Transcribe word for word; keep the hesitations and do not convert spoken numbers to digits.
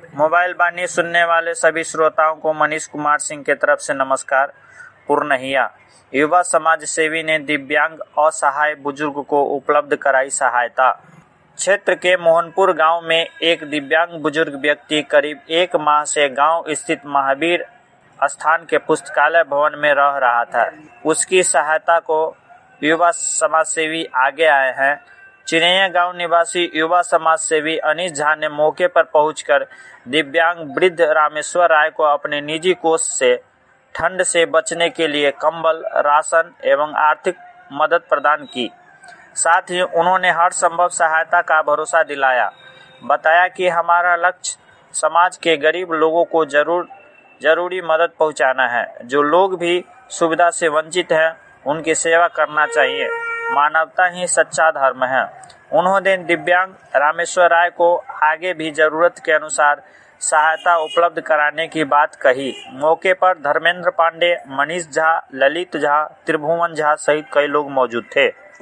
Mobile वाणी सुनने वाले सभी श्रोताओं को मनीष कुमार सिंह के तरफ से नमस्कार। पूर्णहिया युवा समाज सेवी ने दिव्यांग असहाय बुजुर्ग को उपलब्ध कराई सहायता। क्षेत्र के मोहनपुर गांव में एक दिव्यांग बुजुर्ग व्यक्ति करीब एक माह से गांव स्थित महावीर स्थान के पुस्तकालय भवन में रह रहा था। उसकी सहायता को युवा समाज सेवी आगे आए हैं। चिरैया गांव निवासी युवा समाज सेवी अनीश झा ने मौके पर पहुंचकर दिव्यांग वृद्ध रामेश्वर राय को अपने निजी कोष से ठंड से बचने के लिए कंबल, राशन एवं आर्थिक मदद प्रदान की। साथ ही उन्होंने हर संभव सहायता का भरोसा दिलाया। बताया कि हमारा लक्ष्य समाज के गरीब लोगों को जरूर जरूरी मदद पहुंचाना है। जो लोग भी सुविधा से वंचित हैं उनकी सेवा करना चाहिए। मानवता ही सच्चा धर्म है। उन्होंने दिव्यांग रामेश्वर राय को आगे भी जरूरत के अनुसार सहायता उपलब्ध कराने की बात कही। मौके पर धर्मेंद्र पांडे, मनीष झा, ललित झा, त्रिभुवन झा सहित कई लोग मौजूद थे।